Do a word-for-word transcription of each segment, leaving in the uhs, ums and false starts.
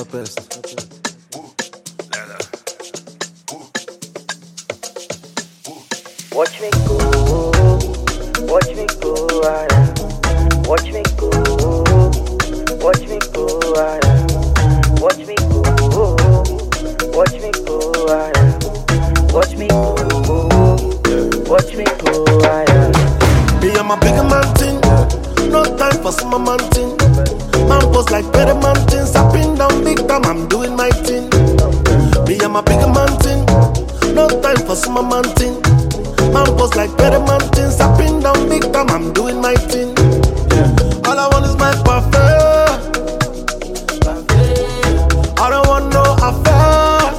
Tempest. Watch me go, watch me go, ah, yeah. Watch me go, watch me go, ah, yeah. Watch me go, watch me go, ah, yeah. Watch me go, watch me go, ah, yeah. Me and my bigger man thing, no time for some man thing. Man pose like better man thing, sapping down big time, I'm doing my thing. Me and my bigger man thing, no time for some man thing. Man pose like better man thing, sapping down big time, I'm doing my thing. All I want is my parfait. I don't want no affair.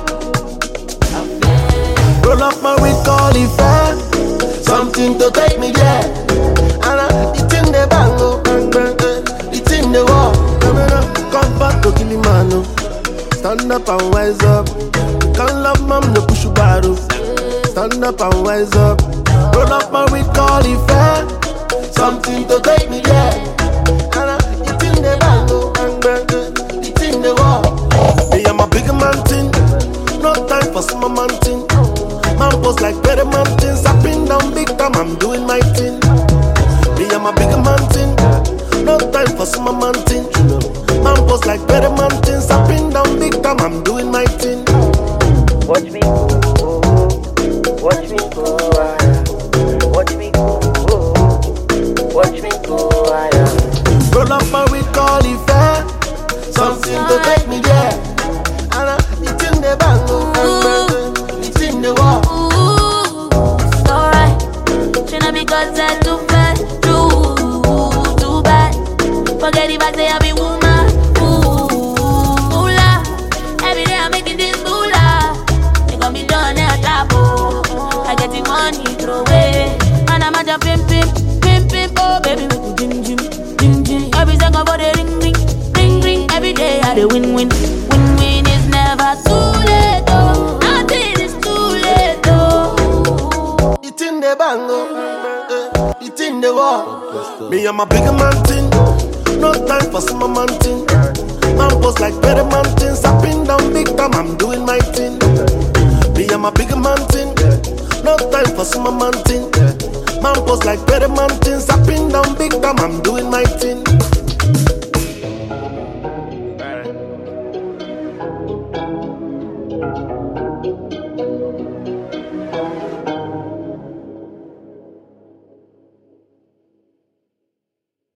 Roll up my weed, call it fair. Something to take me there. And I, it's in the bango, it's in the wall. Come back to Kilimano. Stand up and wise up. Can't love mom, no push you bottle. Stand up and wise up. Roll up my weed, call it fair. Something to take me there. And I, it's in the bango, it's in the wall. Me and my bigger man thing, no time for some man thing. Man pose like better man thing, sapping down big time, I'm doing my thing. Me and my bigger man thing, no time for some man thing. Man pose like better man thing, sapping down big time, I'm doing my thing. Watch me go, watch me go, ah, yeah. Watch me go, watch me go, ah, yeah. Roll up my weed, call it fair. Something to take me there. And I, it's in the bango, it's in the wall. Ooh, it's alright. Shouldn't because I too fast, too, too bad. Forget if I say I be woman. Ooh, moolah. Every day I'm making this moolah. They got me done at tapo. I get the money throw away, and I'm a jump pimp pimp, pimp pimp. Oh baby, make you jim jim, jim jim. Every second for the ring ring, ring ring. Every day I the win win, win win is never too late. Oh, nothing is too late. Oh, it's in the bango, it's in the wall. Me and my bigger man thing, no time for some man thing. Man pose like better man thing, sapping down big time, I'm doing my thing. Me and my bigger man thing, no time for some man thing. Man pose like better man thing, sapping down big time, I'm doing my thing.